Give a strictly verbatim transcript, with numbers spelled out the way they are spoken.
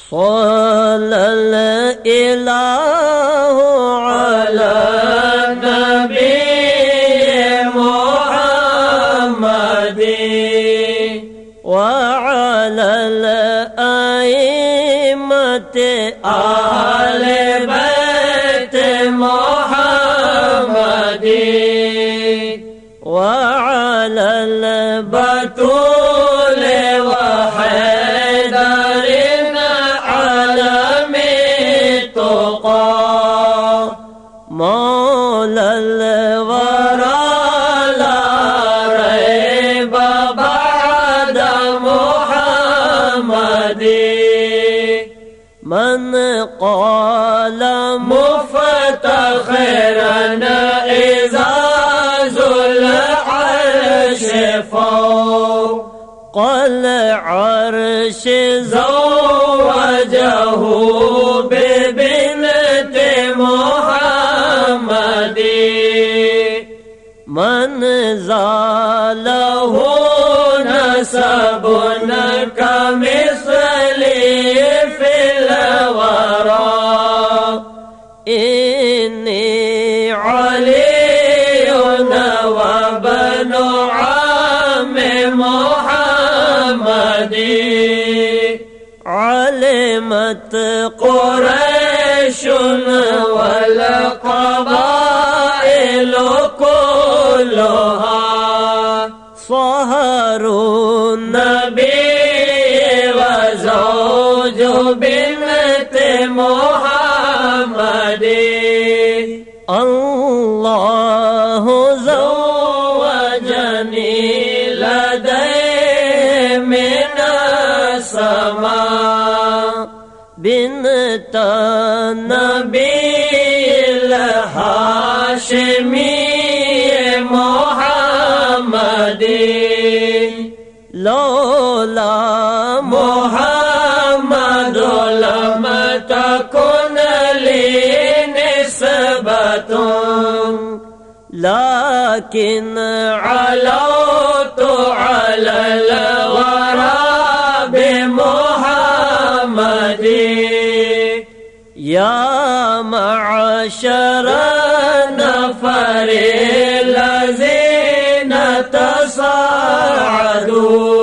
صلی الإله على نبی محمد وعلى الأئمة أهل بيت محمد وعلى البتول وحيدر عالم التقى مولى الورى لا ريب بعد محمد من قال مفتخرا إذا ذو العرش فوق العرش زوجه ببنت محمد من زاله نسب كمثله في الورى إني علي وابن عم محمد علمت قريش والقبائل كلها صهروا النبي وزوج بنت محمد الله زوجني لديه من السماء بنت النبي الهاشمي محمد لولا محمد لم تكن لي نسبة لكن علوت على الورى بمحمد يا معشر النفر الذين تصاعدوا